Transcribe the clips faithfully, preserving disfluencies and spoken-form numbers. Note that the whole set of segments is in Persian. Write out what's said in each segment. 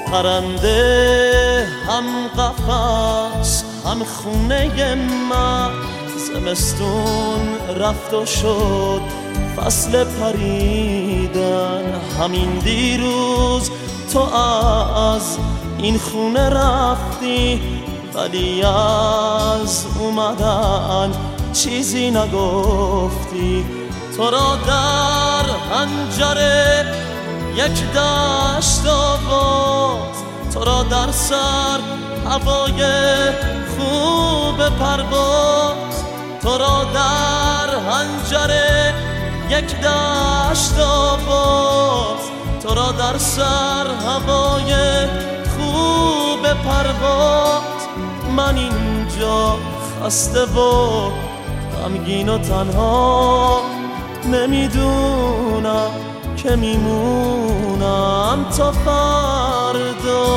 پرنده هم قفس هم خونه من، زمستون رفت و شد فصل پریدن. همین دیروز تو از این خونه رفتی، ولی از اومدن چیزی نگفتی. تو را در حنجره یک دشت آواز، تو را در سر هوای خوب پرواز، تو را در حنجره یک دشت آواز، تو را در سر هوای خوب پرواز. من اینجا خسته و غمگین و تنها، نمیدونم که میمونم تا فردا.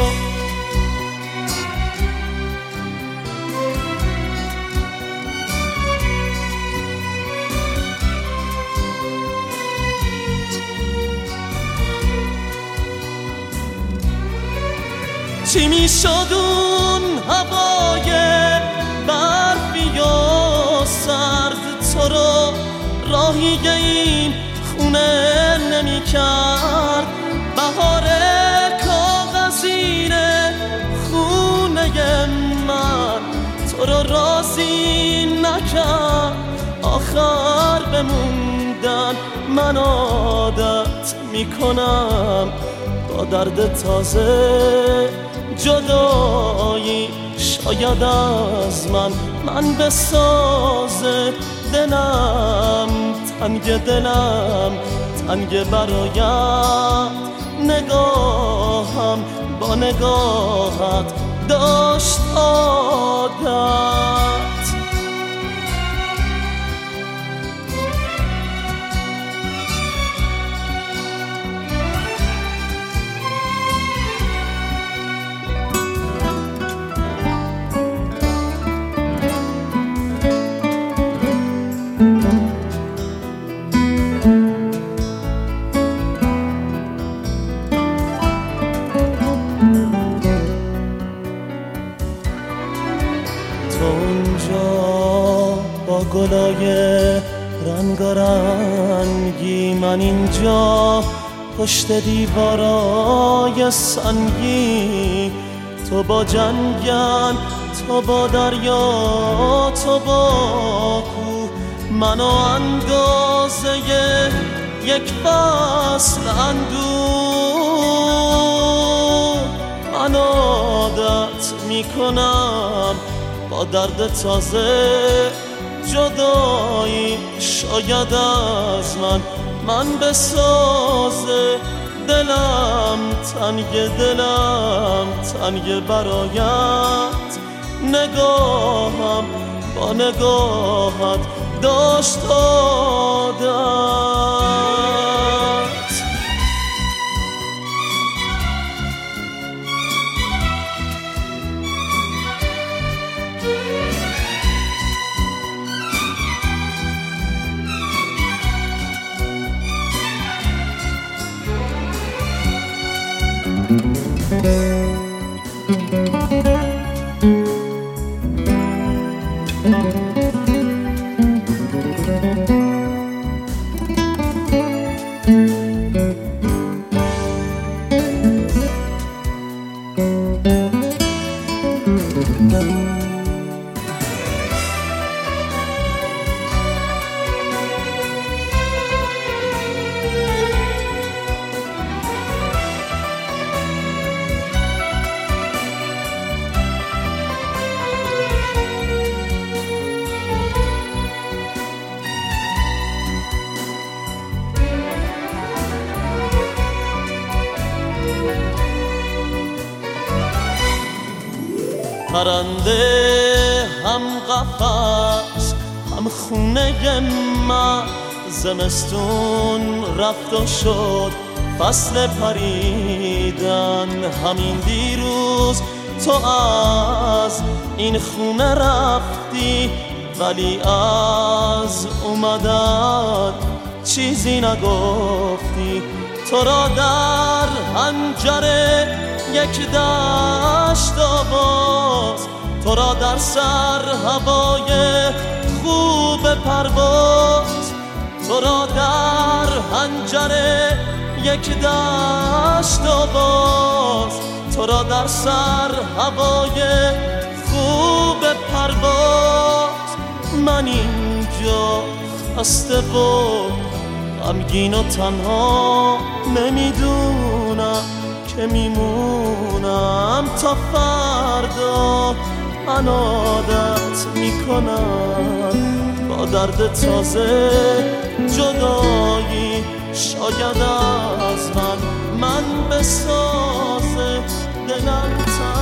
چی میشد اون هوای برفی و سرد، تو رو راهی این خونه نمی کرد. بهار کاغذینه خونه من، تو رو راضی نکرد آخر بموندن. من عادت میکنم با درد تازه جدایی، شاید از من من بسازه. دلم تنگ، دلم تنگ برایت، نگاهم با نگاهت داشت عادت. با گلای رنگارنگی، من اینجا پشت دیوارای سنگی. تو با جنگل، تو با دریا، تو با کوه، منو اندازه یک فصل اندوه. من عادت میکنم با درد تازه جدایی، شاید از من من بسازه. دلم تنگ، دلم تنگ برایت، نگاهم با نگاهت داشت عادت. پرنده هم قفس هم خونه من، زمستون رفت و شد فصل پریدن. همین دیروز تو از این خونه رفتی، ولی از اومدن چیزی نگفتی. تو را در حنجره یک دشت آواز، تو را در سر هوای خوب پرواز، تو را در حنجره یک دشت آواز، تو را در سر هوای خوب پرواز. من اینجا خسته و غمگین و تنها نمیدونم که میمونم تا فردا. من عادت میکنم با درد تازه جدایی، شاید از من من بسازه دلم.